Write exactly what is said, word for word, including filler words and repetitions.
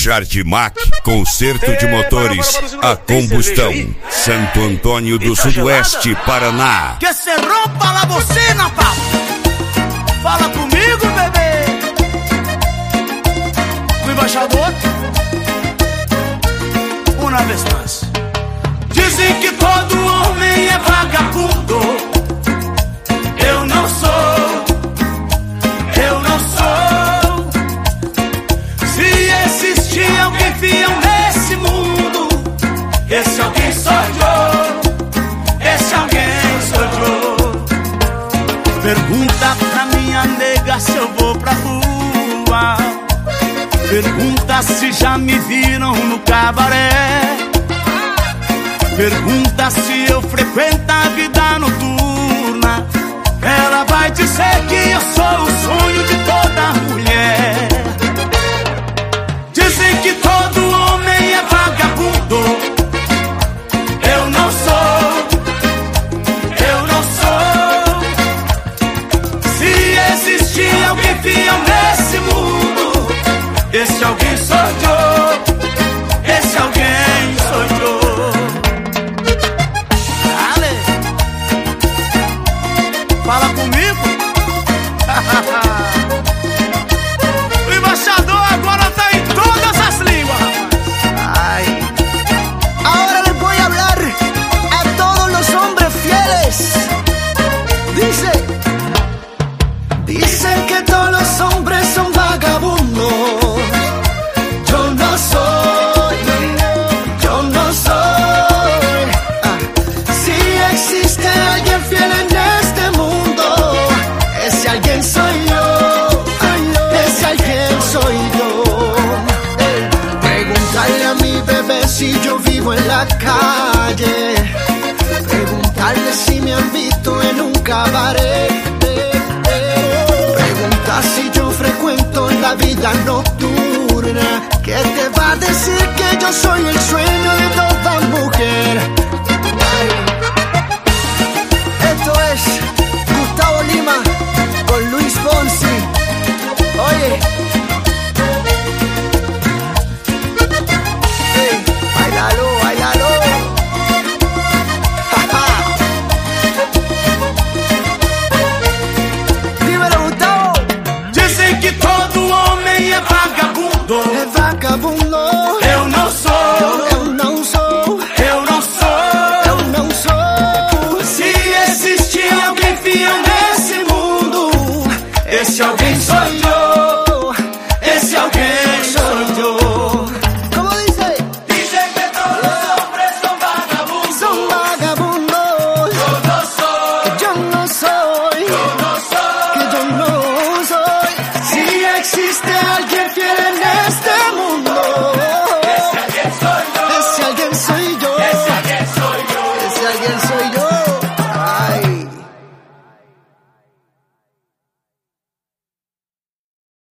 Jardimac, conserto de motores a combustão. Santo Antônio do Sudoeste, Paraná. Que se rompa la bocina, papo. Fala comigo, bebê. O embaixador, uma vez mais. Dizem que todo homem é vagabundo. Eu não sou, eu não sou. Se existir alguém fiel nesse mundo, esse alguém sou eu, esse alguém sou eu. Pergunta pra minha nega se eu vou pra rua. Pergunta se já me viram no cabaré. Pergunta se eu frequento a vida noturna. Ela vai dizer que eu sou o sonho de toda mulher. Dizem que todo homem é vagabundo. Eu não sou, eu não sou. Se existir alguém fiel nesse mundo, esse alguém sou eu, esse alguém sou eu. Fala comigo. O embaixador agora tá em todas as línguas. Ay. Ahora les voy a hablar a todos los hombres fieles. Dice, dicen que todos los hombres son vagabundos. Yo no soy, yo no soy. Ah. Si existe alguien fiel en este mundo, ese alguien soy yo, ese alguien soy yo. Preguntarle a mi bebé si yo vivo en la calle. Preguntarle si me han visto en un cabaret. Preguntar si yo frecuento la vida nocturna. ¿Qué te va a decir que yo soy el sueño de toda mujer? Esto es Gustavo Lima con Luis Fonsi. Oye, hey, bailalo, bailalo. Dímelo, Gustavo. Dizem que todo homem é vagabundo. Es vagabundo.